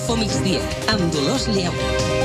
Infomigdia, amb Dolors Lleu.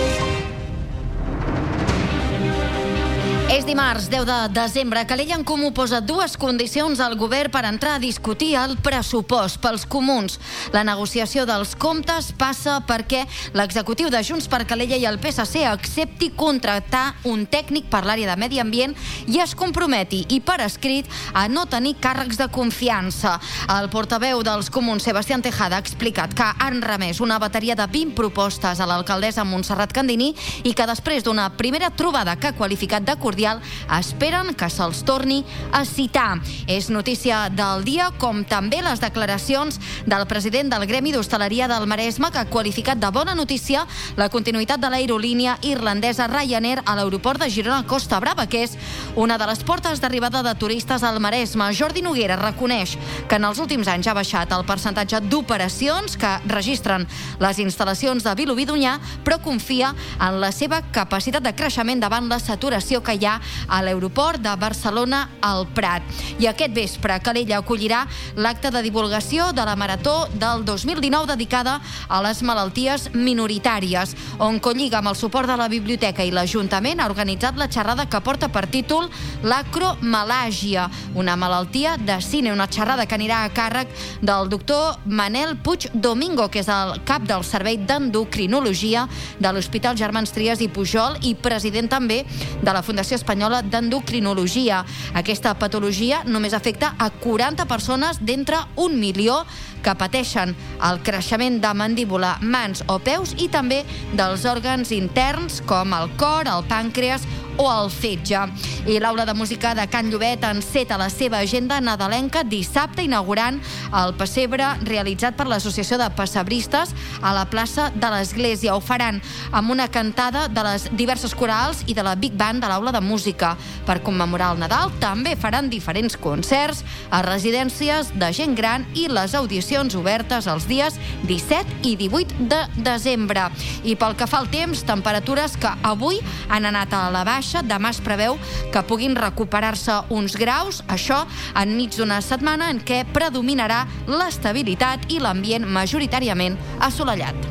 És dimarts, 10 de desembre. Calella en Comú posa dues condicions al govern per entrar a discutir el pressupost pels comuns. La negociació dels comptes passa perquè l'executiu de Junts per Calella i el PSC accepti contractar un tècnic per l'àrea de medi ambient i es comprometi, i per escrit, a no tenir càrrecs de confiança. El portaveu dels comuns, Sebastián Tejada, ha explicat que han remès una bateria de 20 propostes a l'alcaldessa Montserrat Candini i que després d'una primera trobada que ha qualificat de cordial, esperen que se'ls torni a citar. És notícia del dia, com també les declaracions del president del Gremi d'Hostaleria del Maresme, que ha qualificat de bona notícia la continuïtat de l'aerolínia irlandesa Ryanair a l'aeroport de Girona Costa Brava, que és una de les portes d'arribada de turistes al Maresme. Jordi Noguera reconeix que en els últims anys ha baixat el percentatge d'operacions que registren les instal·lacions de Vilobí d'Onyar, però confia en la seva capacitat de creixement davant la saturació que hi ha a l'aeroport de Barcelona al Prat. I aquest vespre Calella acollirà l'acte de divulgació de la Marató del 2019 dedicada a les malalties minoritàries, on Colliga, amb el suport de la Biblioteca i l'Ajuntament, ha organitzat la xerrada que porta per títol l'acromalàgia, una malaltia de cine, una xerrada que anirà a càrrec del doctor Manel Puig Domingo, que és el cap del Servei d'Endocrinologia de l'Hospital Germans Trias i Pujol i president també de la Fundació Espanyola d'Endocrinologia. Aquesta patologia només afecta a 40 persones d'entre 1 milió que pateixen el creixement de mandíbula, mans o peus i també dels òrgans interns com el cor, el pàncreas o el fetge. I l'Aula de Música de Can Llobet enceta la seva agenda nadalenca dissabte, inaugurant el pessebre realitzat per l'Associació de Pessebristes a la plaça de l'Església. Ho faran amb una cantada de les diverses corals i de la Big Band de l'Aula de Música. Per commemorar el Nadal també faran diferents concerts a residències de gent gran i les audicions obertes els dies 17 i 18 de desembre. I pel que fa al temps, temperatures que avui han anat a la baixa. Demà es preveu que puguin recuperar-se uns graus, això enmig d'una setmana en què predominarà l'estabilitat i l'ambient majoritàriament assolellat.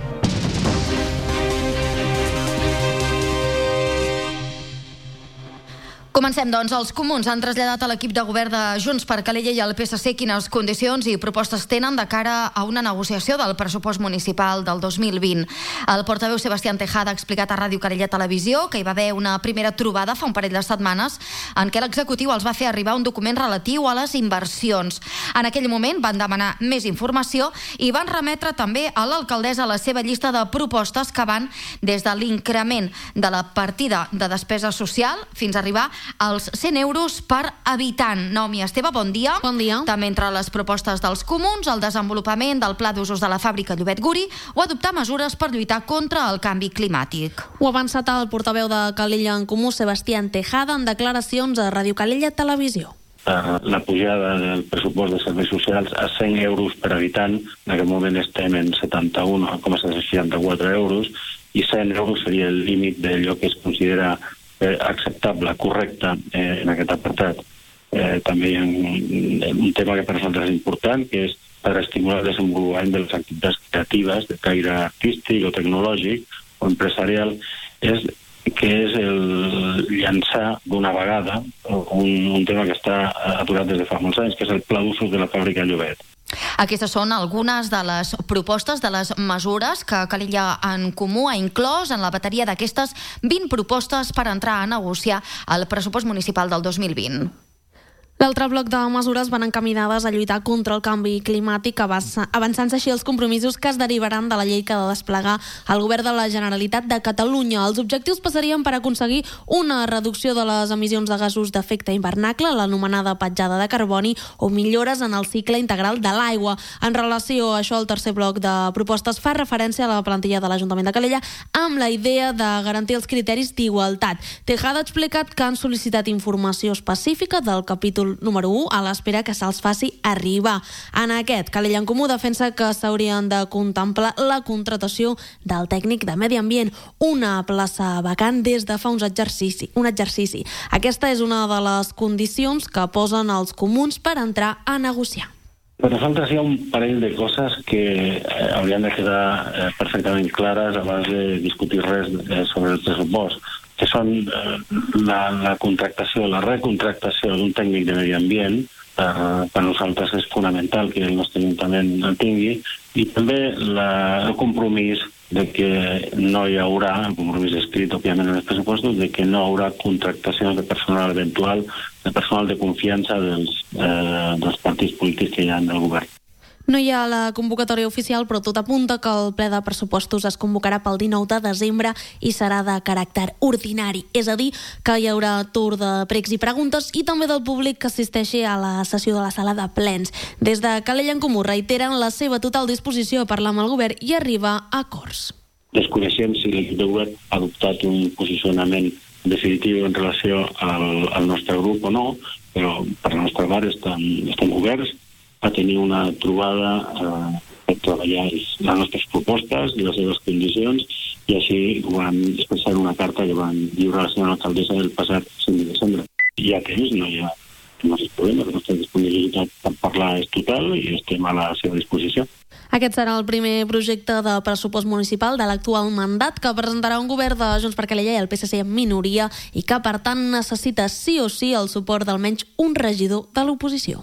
Comencem, doncs. Els comuns han traslladat a l'equip de govern de Junts per Calella i al PSC quines condicions i propostes tenen de cara a una negociació del pressupost municipal del 2020. El portaveu Sebastián Tejada ha explicat a Ràdio Calella Televisió que hi va haver una primera trobada fa un parell de setmanes en què l'executiu els va fer arribar un document relatiu a les inversions. En aquell moment van demanar més informació i van remetre també a l'alcaldessa la seva llista de propostes que van des de l'increment de la partida de despesa social fins a arribar als 100 euros per habitant. Naomi Esteve, bon dia. Bon dia. També entre les propostes dels comuns, el desenvolupament del pla d'usos de la fàbrica Llobet Guri o adoptar mesures per lluitar contra el canvi climàtic. Ho ha avançat el portaveu de Calella en Comú, Sebastián Tejada, en declaracions a Ràdio Calella Televisió. La pujada del pressupost de serveis socials a 100 euros per habitant, en aquest moment estem en 71,64 euros, i 100 euros seria el límit d'allò que es considera acceptable, correcte en aquest apartat. També hi ha un tema que per nosaltres és important, que és per estimular el desenvolupament de les activitats creatives de caire artístic o tecnològic o empresarial, que és el llançar d'una vegada un tema que està aturat des de fa molts anys, que és el pla d'usos de la fàbrica Llobet. Aquestes són algunes de les propostes, de les mesures que Calella en Comú ha inclòs en la bateria d'aquestes 20 propostes per entrar a negociar el pressupost municipal del 2020. L'altre bloc de mesures van encaminades a lluitar contra el canvi climàtic, avançant-se així els compromisos que es derivaran de la llei que ha de desplegar el govern de la Generalitat de Catalunya. Els objectius passarien per aconseguir una reducció de les emissions de gasos d'efecte hivernacle, l'anomenada petjada de carboni, o millores en el cicle integral de l'aigua. En relació a això, el tercer bloc de propostes fa referència a la plantilla de l'Ajuntament de Calella amb la idea de garantir els criteris d'igualtat. Tejada ha explicat que han sol·licitat informació específica del capítol número 1 a l'espera que se'ls faci arribar. En aquest, Calella en Comú defensa que s'haurien de contemplar la contratació del tècnic de medi ambient, una plaça vacant des de fa un exercici. Aquesta és una de les condicions que posen els comuns per entrar a negociar. Per nosaltres hi ha un parell de coses que haurien de quedar perfectament clares abans de discutir res sobre el pressupost, que són la contractació, la recontractació d'un tècnic de medi ambient. Per nosaltres és fonamental que el nostre Ajuntament el tingui, i també el compromís de que no hi haurà, el compromís escrit òbviament en els pressupostos, de que no hi haurà contractacions de personal eventual, de personal de confiança dels partits polítics que hi ha en el govern. No hi ha la convocatòria oficial, però tot apunta que el ple de pressupostos es convocarà pel 19 de desembre i serà de caràcter ordinari. És a dir, que hi haurà torn de pregs i preguntes i també del públic que assisteixi a la sessió de la sala de plens. Des de Calella en Comú reiteren la seva total disposició a parlar amb el govern i arribar a acords. Desconeixem si l'equip de govern ha adoptat un posicionament definitiu en relació al nostre grup o no, però per la nostra part estem oberts a tenir una trobada per treballar les nostres propostes i les seves condicions, i així ho vam expressar en una carta que van lliurar a la senyora alcaldessa del passat 5 de desembre. Hi ha temps, no hi ha problema, la nostra disponibilitat per parlar és total i estem a la seva disposició. Aquest serà el primer projecte de pressupost municipal de l'actual mandat que presentarà un govern de Junts per Calella i el PSC en minoria i que, per tant, necessita sí o sí el suport d'almenys un regidor de l'oposició.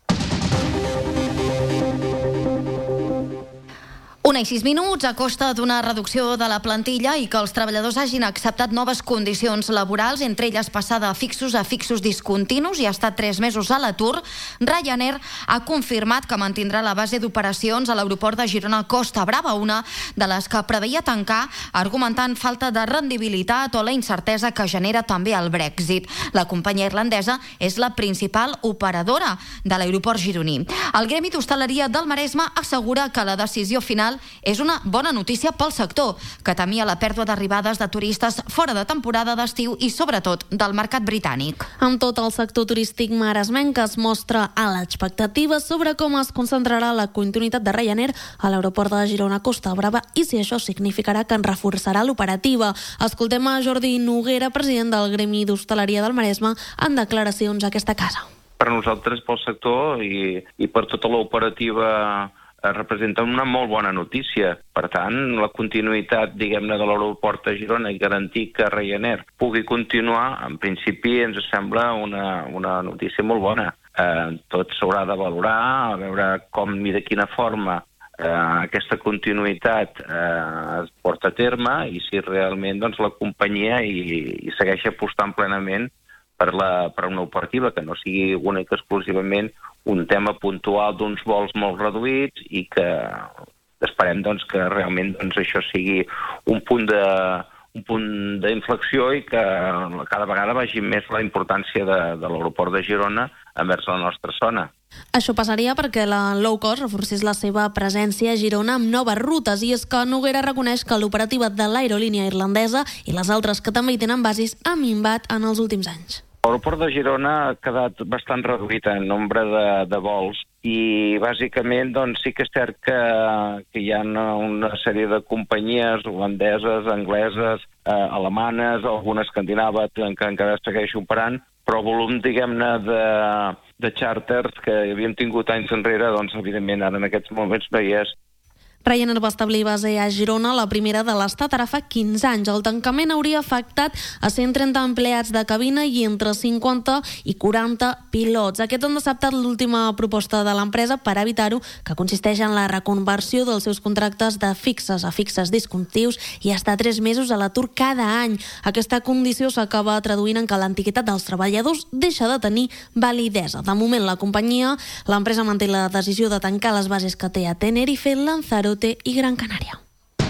1:06 a costa d'una reducció de la plantilla i que els treballadors hagin acceptat noves condicions laborals, entre elles passar de fixos a fixos discontinus i ha estat 3 mesos a l'atur. Ryanair ha confirmat que mantindrà la base d'operacions a l'aeroport de Girona Costa Brava, una de les que preveia tancar, argumentant falta de rendibilitat o la incertesa que genera també el Brexit. La companyia irlandesa és la principal operadora de l'aeroport gironí. El Gremi d'Hostaleria del Maresme assegura que la decisió final és una bona notícia pel sector, que temia la pèrdua d'arribades de turistes fora de temporada d'estiu i, sobretot, del mercat britànic. Amb tot el sector turístic maresmenc es mostra a l'expectativa sobre com es concentrarà la continuïtat de Ryanair a l'aeroport de Girona Costa Brava i si això significarà que en reforçarà l'operativa. Escoltem a Jordi Noguera, president del Gremi d'Hostaleria del Maresme, en declaracions a aquesta casa. Per nosaltres, pel sector i per tota l'operativa representa una molt bona notícia. Per tant, la continuïtat, diguem-ne, de l'aeroport de Girona i garantir que Ryanair pugui continuar, en principi ens sembla una notícia molt bona. Tot s'haurà de valorar, a veure com i de quina forma aquesta continuïtat es porta a terme i si realment la companyia hi segueix apostant plenament per una operativa que no sigui única exclusivament un tema puntual d'uns vols molt reduïts i que esperem que realment això sigui un punt d'inflexió i que cada vegada vagi més la importància de l'aeroport de Girona envers la nostra zona. Això passaria perquè la low cost reforcés la seva presència a Girona amb noves rutes, i és que Noguera reconeix que l'operativa de l'aerolínia irlandesa i les altres que també hi tenen bases ha minvat en els últims anys. L'aeroport de Girona ha quedat bastant reduït en nombre de vols i bàsicament sí que és cert que hi ha una sèrie de companyies holandeses, angleses, alemanes, alguna escandinava que encara segueix operant, però el volum, diguem-ne, de xàrters que havíem tingut anys enrere, evidentment ara en aquests moments no hi és. Ryanair va establir base a Girona, la primera de l'Estat, ara fa 15 anys. El tancament hauria afectat a 130 empleats de cabina i entre 50 i 40 pilots. Aquests han acceptat l'última proposta de l'empresa per evitar-ho, que consisteix en la reconversió dels seus contractes de fixes a fixes discontinus i estar 3 mesos a l'atur cada any. Aquesta condició s'acaba traduint en que l'antiguitat dels treballadors deixa de tenir validesa. De moment, l'empresa manté la decisió de tancar les bases que té a Tenerife, Lanzarote i Gran Canària.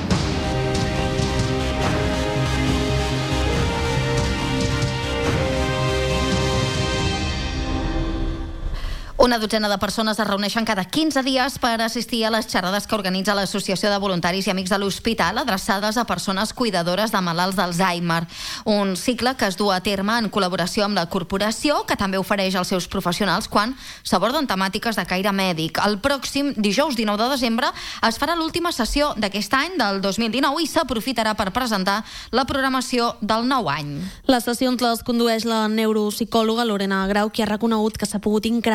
Una dotzena de persones es reuneixen cada 15 dies per assistir a les xerrades que organitza l'Associació de Voluntaris i Amics de l'Hospital, adreçades a persones cuidadores de malalts d'Alzheimer. Un cicle que es du a terme en col·laboració amb la corporació, que també ofereix als seus professionals quan s'aborden temàtiques de caire mèdic. El pròxim dijous 19 de desembre es farà l'última sessió d'aquest any, del 2019, i s'aprofitarà per presentar la programació del nou any. Les sessions les condueix la neuropsicòloga Lorena Grau, qui ha reconegut que s'ha pogut incrementar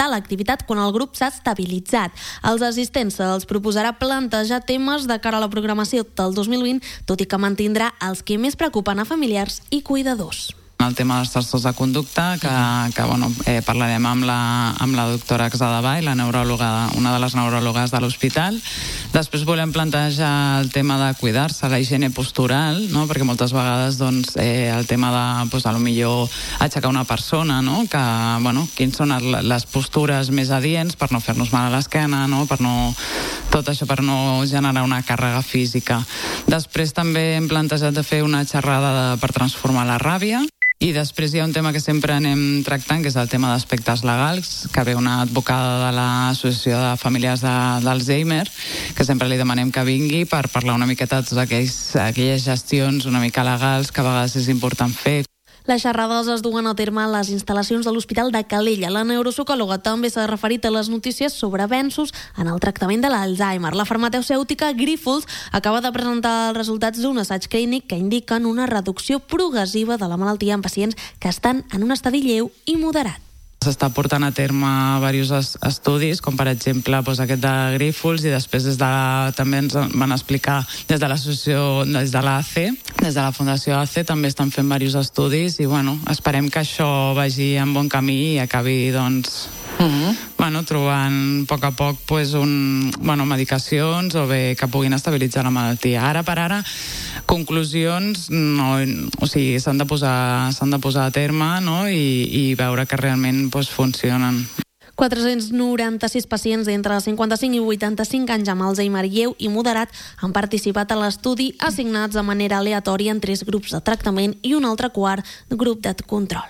l'activitat quan el grup s'ha estabilitzat. Els assistents se'ls proposarà plantejar temes de cara a la programació del 2020, tot i que mantindrà els que més preocupen a familiars i cuidadors. El tema dels trastorns de conducta, que parlarem amb la doctora Axada Vall, la neuròloga, una de les neuròlogues de l'hospital. Després volem plantejar el tema de cuidar-se, la higiene postural, no? Perquè moltes vegades el tema de, a lo millor, aixecar una persona, no? Quins són les postures més adients per no fer-nos mal a l'esquena, no? Tot això per no generar una càrrega física. Després també hem plantejat de fer una xerrada per transformar la ràbia. I després hi ha un tema que sempre anem tractant, que és el tema d'aspectes legals, que ve una advocada de l'Associació de Famílies d'Alzheimer, que sempre li demanem que vingui per parlar una miqueta de totes aquelles gestions una mica legals que a vegades és important fer. Les xerrades es duen a terme a les instal·lacions de l'Hospital de Calella. La neuropsicòloga també s'ha referit a les notícies sobre avenços en el tractament de l'Alzheimer. La farmacèutica Grifols acaba de presentar els resultats d'un assaig clínic que indiquen una reducció progressiva de la malaltia en pacients que estan en un estadi lleu i moderat. S'està portant a terme diversos estudis, com per exemple aquest de Grifols, i després també ens van explicar des de l'associació, des de l'AC, des de la Fundació AC, també estan fent diversos estudis i esperem que això vagi en bon camí i acabi trobant a poc medicacions o bé que puguin estabilitzar la malaltia. Ara per ara, conclusions, s'han de posar a terme, no? I veure que realment funcionen. 496 pacients d'entre 55 i 85 anys amb Alzheimer lleu i moderat han participat a l'estudi, assignats de manera aleatòria en 3 grups de tractament i un altre quart grup de control.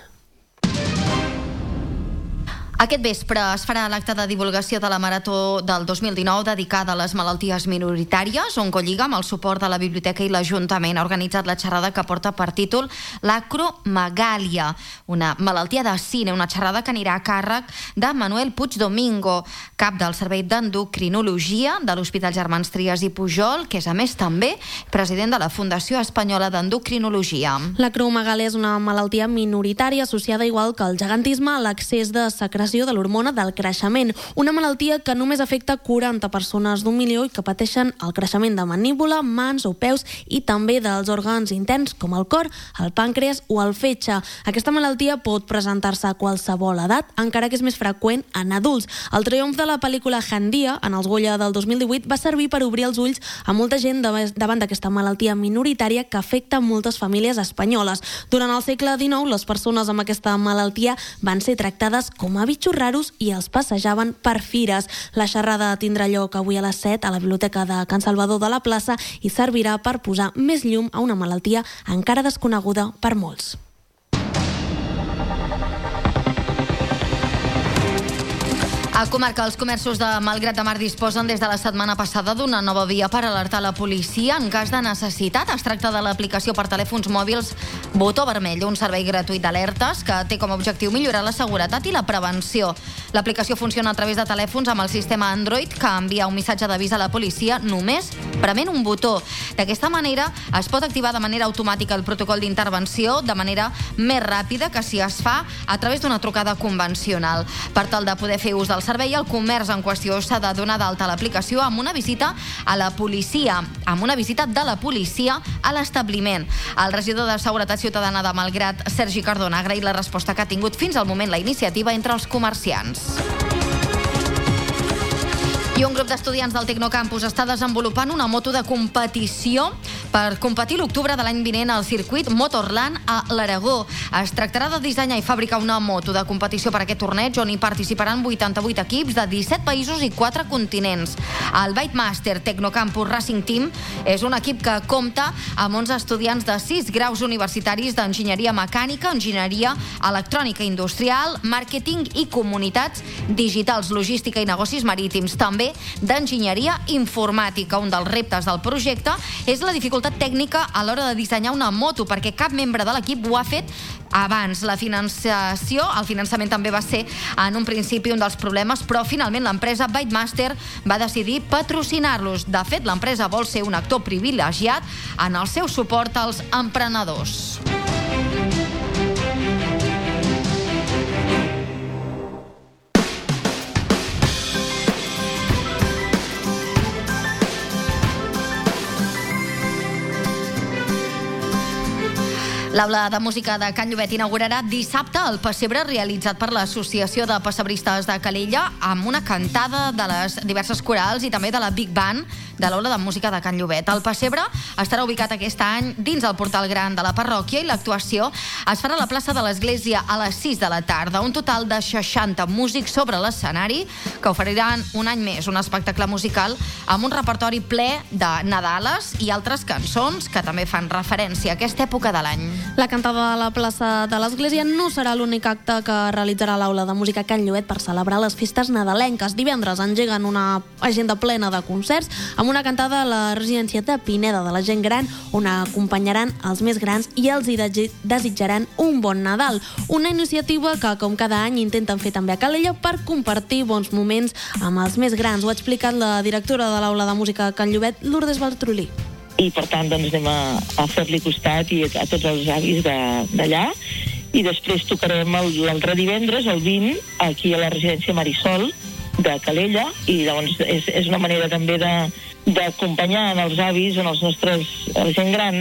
Aquest vespre es farà l'acte de divulgació de la Marató del 2019 dedicada a les malalties minoritàries. Oncolliga, amb el suport de la Biblioteca i l'Ajuntament, ha organitzat la xerrada que porta per títol l'acromegàlia, una malaltia de cine, una xerrada que anirà a càrrec de Manuel Puig Domingo, cap del Servei d'Endocrinologia de l'Hospital Germans Trias i Pujol, que és a més també president de la Fundació Espanyola d'Endocrinologia. L'acromegàlia és una malaltia minoritària associada, igual que el gegantisme, a l'accés de secreció de l'hormona del creixement, una malaltia que només afecta 40 persones d'1 milió i que pateixen el creixement de mandíbula, mans o peus i també dels òrgans interns com el cor, el pàncreas o el fetge. Aquesta malaltia pot presentar-se a qualsevol edat, encara que és més freqüent en adults. El triomf de la pel·lícula Handia, en els Goya del 2018, va servir per obrir els ulls a molta gent davant d'aquesta malaltia minoritària que afecta moltes famílies espanyoles. Durant el segle XIX, les persones amb aquesta malaltia van ser tractades com a bitxos raros i els passejaven per fires. La xerrada tindrà lloc avui a les 7 a la Biblioteca de Can Salvador de la Plaça i servirà per posar més llum a una malaltia encara desconeguda per molts. A comarca, els comerços de Malgrat de Mar disposen des de la setmana passada d'una nova via per alertar la policia en cas de necessitat. Es tracta de l'aplicació per telèfons mòbils Botó Vermell, un servei gratuït d'alertes que té com a objectiu millorar la seguretat i la prevenció. L'aplicació funciona a través de telèfons amb el sistema Android, que envia un missatge d'avís a la policia només prement un botó. D'aquesta manera es pot activar de manera automàtica el protocol d'intervenció de manera més ràpida que si es fa a través d'una trucada convencional. Per tal de poder fer ús del servei, el comerç en qüestió s'ha de donar d'alta a l'aplicació amb una visita a la policia, amb una visita de la policia a l'establiment. El regidor de Seguretat Ciutadana de Malgrat, Sergi Cardona, ha agraït la resposta que ha tingut fins al moment la iniciativa entre els comerciants. I un grup d'estudiants del Tecnocampus està desenvolupant una moto de competició per competir l'octubre de l'any vinent al circuit Motorland a l'Aragó. Es tractarà de dissenyar i fabricar una moto de competició per aquest torneig on hi participaran 88 equips de 17 països i 4 continents. El Bytemaster Tecnocampus Racing Team és un equip que compta amb 11 estudiants de 6 graus universitaris d'enginyeria mecànica, enginyeria electrònica industrial, màrqueting i comunitats digitals, logística i negocis marítims, també d'enginyeria informàtica. Un dels reptes del projecte és la dificultat tècnica a l'hora de dissenyar una moto, perquè cap membre de l'equip ho ha fet abans. El finançament també va ser en un principi un dels problemes, però finalment l'empresa Bytemaster va decidir patrocinar-los. De fet, l'empresa vol ser un actor privilegiat en el seu suport als emprenedors. L'Aula de Música de Can Llobet inaugurarà dissabte el pessebre realitzat per l'Associació de Pessebristes de Calella amb una cantada de les diverses corals i també de la Big Band de l'Aula de Música de Can Llobet. El pessebre estarà ubicat aquest any dins el portal gran de la parròquia i l'actuació es farà a la plaça de l'Església a les 6 de la tarda. Un total de 60 músics sobre l'escenari que oferiran un any més un espectacle musical amb un repertori ple de Nadales i altres cançons que també fan referència a aquesta època de l'any. La cantada de la plaça de l'Església no serà l'únic acte que realitzarà l'Aula de Música Can Llobet per celebrar les festes nadalenques. Divendres engeguen una agenda plena de concerts amb una cantada a la residència de Pineda de la gent gran on acompanyaran els més grans i els hi desitjaran un bon Nadal. Una iniciativa que, com cada any, intenten fer també a Calella per compartir bons moments amb els més grans. Ho ha explicat la directora de l'Aula de Música Can Llobet, Lourdes Bartrolí. I per tant doncs anem a fer-li costat i a tots els avis d'allà i després tocarem l'altre divendres, el 20, aquí a la residència Marisol de Calella i llavors és una manera també d'acompanyar els avis, a la gent gran.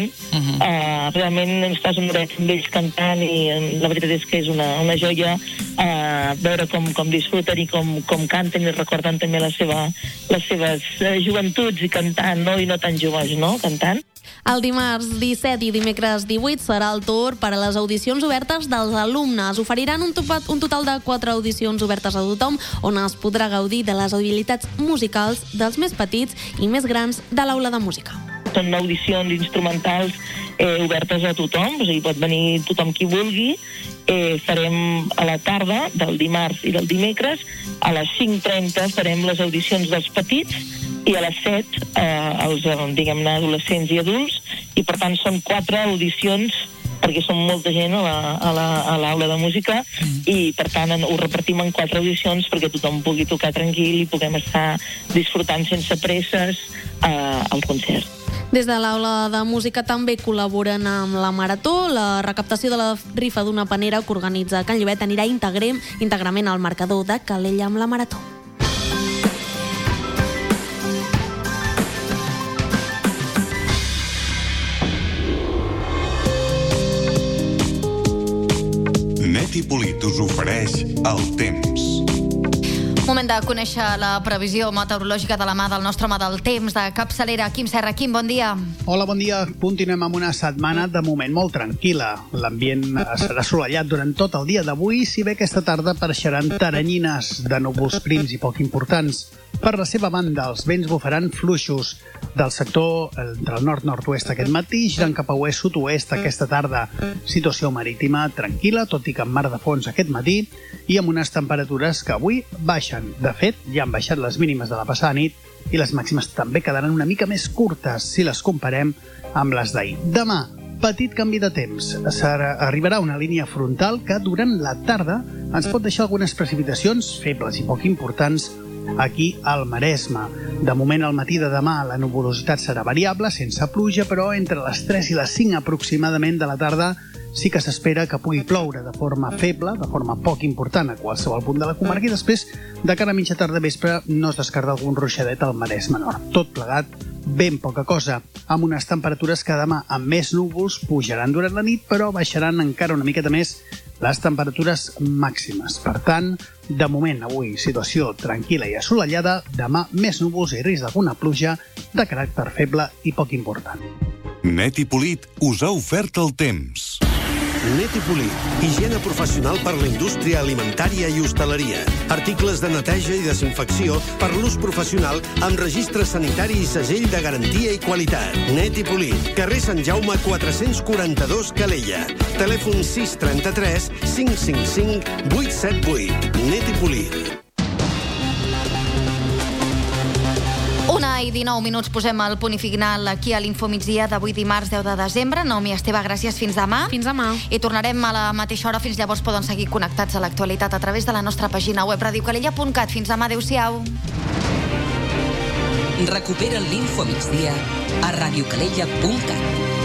Realment estàs un ratet amb ells cantant i la veritat és que és una joia veure com disfruten i com canten i recorden també les seves joventuts i cantant, no? I no tan joves, no? Cantant. El dimarts 17 i dimecres 18 serà el torn per a les audicions obertes dels alumnes. Oferiran un total de 4 audicions obertes a tothom on es podrà gaudir de les habilitats musicals dels més petits i més grans de l'Aula de Música. Són audicions instrumentals obertes a tothom, o sigui, pot venir tothom qui vulgui. Farem a la tarda del dimarts i del dimecres, a les 5:30 farem les audicions dels petits i a les 7 els, diguem-ne, adolescents i adults, i per tant són 4 audicions perquè som molta gent a l'Aula de Música i per tant ho repartim en 4 audicions perquè tothom pugui tocar tranquil i puguem estar disfrutant sense presses al concert. Des de l'Aula de Música també col·laboren amb la Marató. La recaptació de la rifa d'una panera que organitza Can Llobet anirà íntegrament al marcador de Calella amb la Marató. Net i Polit us ofereix el temps. Moment de conèixer la previsió meteorològica de la mà del nostre home del temps de capçalera, Quim Serra. Quim, bon dia. Hola, bon dia. Continuem amb una setmana de moment molt tranquil·la. L'ambient serà assolellat durant tot el dia d'avui, si bé aquesta tarda apareixeran teranyines de núvols prims i poc importants. Per la seva banda, els vents bufaran fluixos del sector entre el nord-nord-oest aquest matí, girant cap a oest-sud-oest aquesta tarda. Situació marítima tranquil·la, tot i que amb mar de fons aquest matí, i amb unes temperatures que avui baixen. De fet, ja han baixat les mínimes de la passada nit i les màximes també quedaran una mica més curtes si les comparem amb les d'ahir. Demà, petit canvi de temps. Arribarà una línia frontal que durant la tarda ens pot deixar algunes precipitacions febles i poc importants aquí al Maresme. De moment, al matí de demà, la nuvolositat serà variable, sense pluja, però entre les 3 i les 5 aproximadament de la tarda sí que s'espera que pugui ploure de forma feble, de forma poc important a qualsevol punt de la comarca, i després, de cara a mitja tarda vespre, no es descarta algun ruixadet al Maresme Nord. Tot plegat, ben poca cosa, amb unes temperatures que demà amb més núvols pujaran durant la nit, però baixaran encara una miqueta més les temperatures màximes. Per tant, de moment, avui, situació tranquil·la i assolellada, demà més núvols i risc d'alguna pluja de caràcter feble i poc important. Net i Polit us ha ofert el temps. Net i Polit, higiene professional per la indústria alimentària i hostaleria. Articles de neteja i desinfecció per l'ús professional amb registre sanitari i segell de garantia i qualitat. Net i Polit, carrer Sant Jaume 442 Calella. Telèfon 633 555 878. Net i Polit. 1:19 posem el punt i final aquí a l'Infomigdia d'avui dimarts 10 de desembre. Naomi Esteve, gràcies, fins demà. Fins demà. I tornarem a la mateixa hora. Fins llavors poden seguir connectats a l'actualitat a través de la nostra pàgina web radiocalella.cat. Fins demà, adeu-siau. Recupera l'Infomigdia a radiocalella.cat.